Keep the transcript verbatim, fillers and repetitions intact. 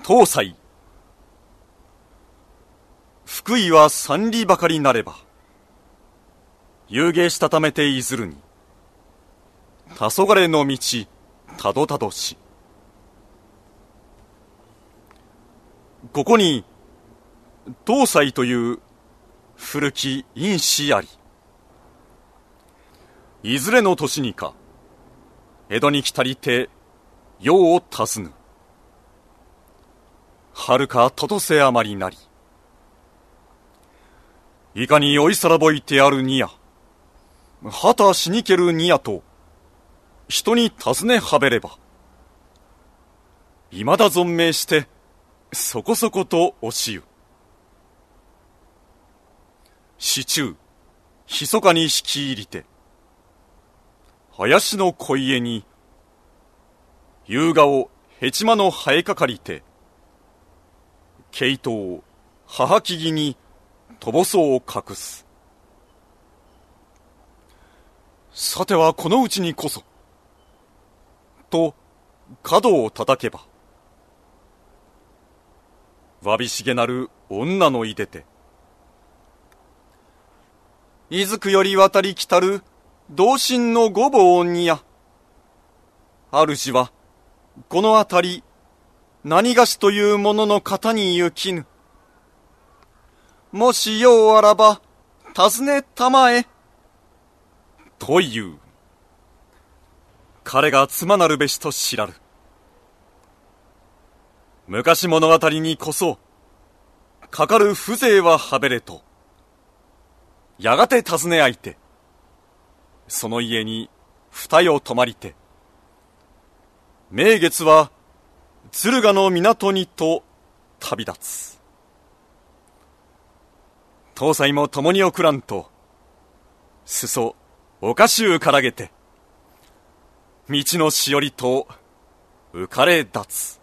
東西。福井は三里ばかりなれば、遊芸したためていずるに、黄昏の道、たどたどし。ここに、東西という古き因子あり。いずれの年にか、江戸に来たりて、世を尋ぬ。はるかととせあまりなり。いかにおいさらぼいてあるにや、はたしにけるにやと、人に尋ねはべれば、いまだ存命して、そこそことおしゆ。市中、ひそかに引き入りて、林の小家に、夕顔をへちまの生えかかりて、毛糸を母木々にとぼそうを隠す。さてはこのうちにこそ、と角を叩けば、わびしげなる女のいでて、いずくより渡り来たる同心のごぼうにや、主はこのあたり何がしというものの方に行きぬ。もしようあらば尋ねたまえ。という。彼が妻なるべしと知らる。昔物語にこそかかる風情ははべれと、やがて尋ねあいて、その家に二夜泊まりて、名月は敦賀の港にと旅立つ。東西も共に送らんと、裾おかしゅうからげて、道のしおりと浮かれ立つ。